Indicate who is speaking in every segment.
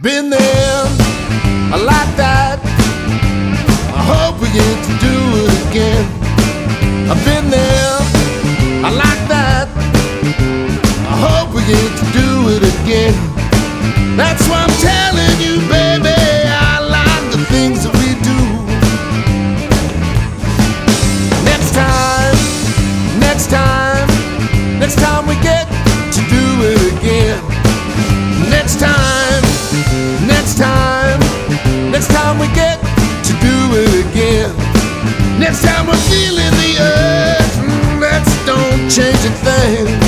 Speaker 1: Been there, I like that. I hope we get to do it again. I've been there, I like that. I hope we get to do it again. That's why I'm telling you, baby, I like the things that we do. Next time, next time, next time we get to do it again. Next time, next time, next time we get to do it again. Next time we're feeling the urge, let's don't change a thing.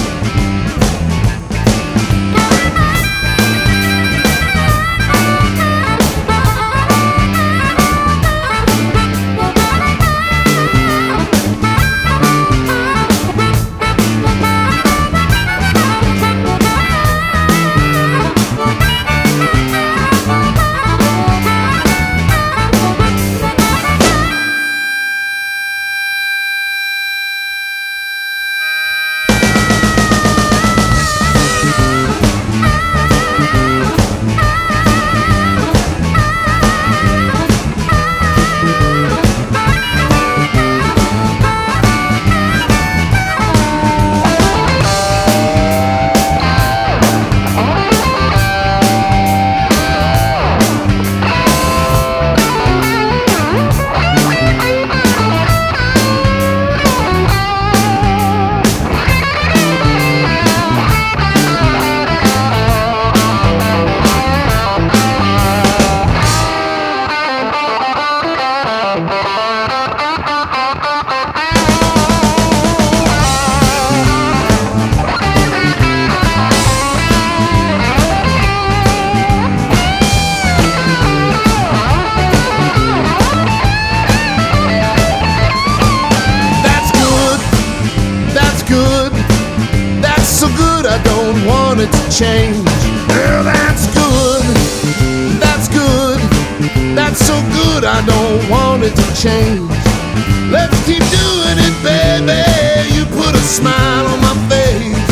Speaker 1: I don't want it to change. Well, that's good, that's good, that's so good, I don't want it to change. Let's keep doing it, baby, you put a smile on my face.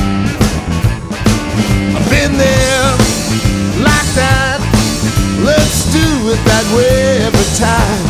Speaker 1: I've been there, like that, let's do it that way every time.